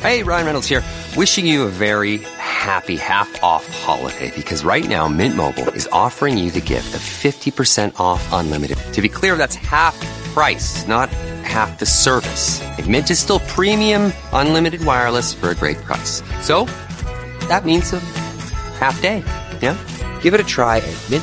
Hey, Ryan Reynolds here. Wishing you a very happy half-off holiday because right now Mint Mobile is offering you the gift of 50% off unlimited. To be clear, that's half price, not half the service. And Mint is still premium unlimited wireless for a great price. So that means a half day. Yeah? Give it a try at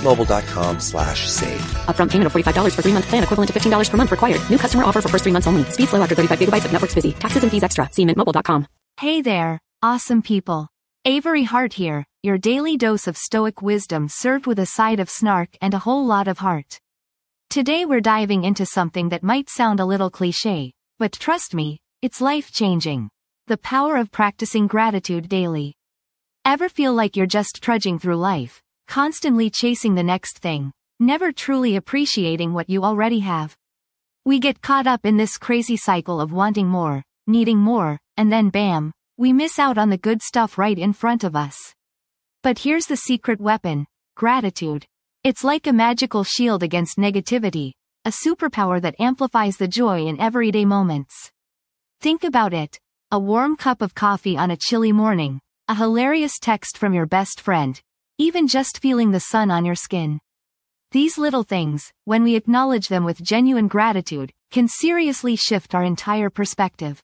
mintmobile.com/save. Upfront payment of $45 for 3-month plan, equivalent to $15 per month required. New customer offer for first 3 months only. Speed slow after 35 gigabytes if network's busy. Taxes and fees extra. See mintmobile.com. Hey there, awesome people. Avery Hart here, your daily dose of stoic wisdom served with a side of snark and a whole lot of heart. Today we're diving into something that might sound a little cliché, but trust me, it's life-changing. The power of practicing gratitude daily. Ever feel like you're just trudging through life, constantly chasing the next thing, never truly appreciating what you already have? We get caught up in this crazy cycle of wanting more, needing more, and then bam, we miss out on the good stuff right in front of us. But here's the secret weapon: gratitude. It's like a magical shield against negativity, a superpower that amplifies the joy in everyday moments. Think about it: a warm cup of coffee on a chilly morning, a hilarious text from your best friend, even just feeling the sun on your skin. These little things, when we acknowledge them with genuine gratitude, can seriously shift our entire perspective.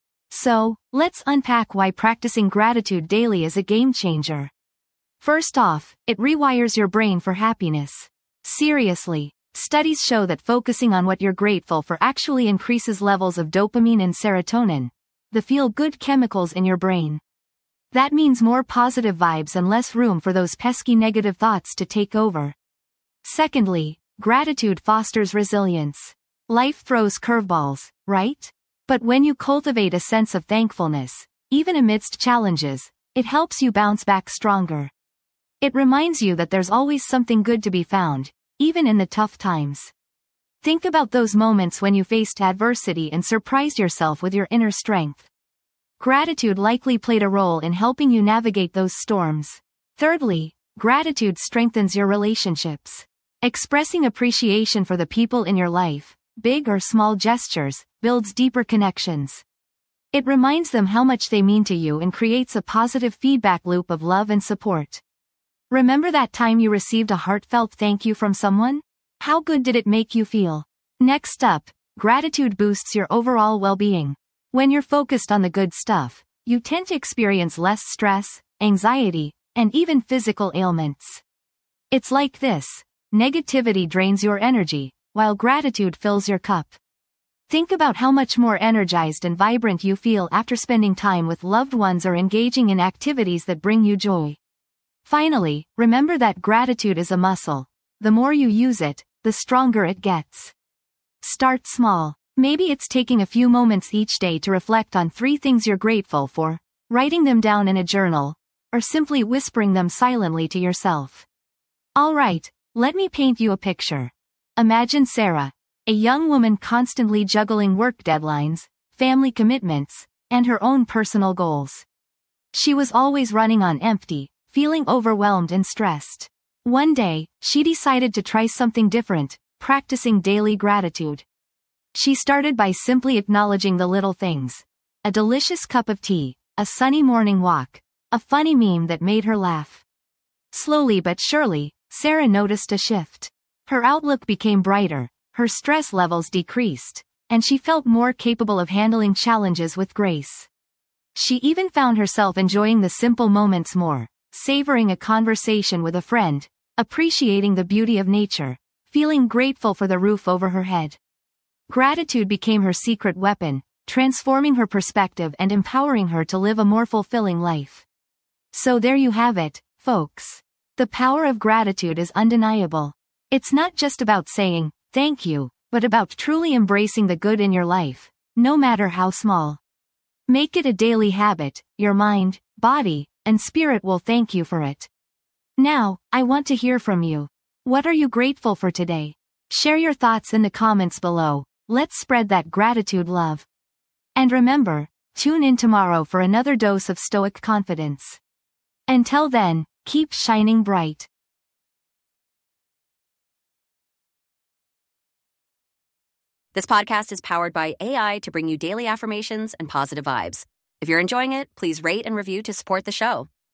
So, let's unpack why practicing gratitude daily is a game changer. First off, it rewires your brain for happiness. Seriously, studies show that focusing on what you're grateful for actually increases levels of dopamine and serotonin, the feel-good chemicals in your brain. That means more positive vibes and less room for those pesky negative thoughts to take over. Secondly, gratitude fosters resilience. Life throws curveballs, right? But when you cultivate a sense of thankfulness, even amidst challenges, it helps you bounce back stronger. It reminds you that there's always something good to be found, even in the tough times. Think about those moments when you faced adversity and surprised yourself with your inner strength. Gratitude likely played a role in helping you navigate those storms. Thirdly, gratitude strengthens your relationships. Expressing appreciation for the people in your life, big or small gestures, builds deeper connections. It reminds them how much they mean to you and creates a positive feedback loop of love and support. Remember that time you received a heartfelt thank you from someone? How good did it make you feel? Next up, gratitude boosts your overall well-being. When you're focused on the good stuff, you tend to experience less stress, anxiety, and even physical ailments. It's like this: negativity drains your energy, while gratitude fills your cup. Think about how much more energized and vibrant you feel after spending time with loved ones or engaging in activities that bring you joy. Finally, remember that gratitude is a muscle. The more you use it, the stronger it gets. Start small. Maybe it's taking a few moments each day to reflect on 3 things you're grateful for, writing them down in a journal, or simply whispering them silently to yourself. Alright, let me paint you a picture. Imagine Sarah, a young woman constantly juggling work deadlines, family commitments, and her own personal goals. She was always running on empty, feeling overwhelmed and stressed. One day, she decided to try something different, practicing daily gratitude. She started by simply acknowledging the little things: a delicious cup of tea, a sunny morning walk, a funny meme that made her laugh. Slowly but surely, Sarah noticed a shift. Her outlook became brighter, her stress levels decreased, and she felt more capable of handling challenges with grace. She even found herself enjoying the simple moments more, savoring a conversation with a friend, appreciating the beauty of nature, feeling grateful for the roof over her head. Gratitude became her secret weapon, transforming her perspective and empowering her to live a more fulfilling life. So there you have it, folks. The power of gratitude is undeniable. It's not just about saying, thank you, but about truly embracing the good in your life, no matter how small. Make it a daily habit. Your mind, body, and spirit will thank you for it. Now, I want to hear from you. What are you grateful for today? Share your thoughts in the comments below. Let's spread that gratitude love. And remember, tune in tomorrow for another dose of stoic confidence. Until then, keep shining bright. This podcast is powered by AI to bring you daily affirmations and positive vibes. If you're enjoying it, please rate and review to support the show.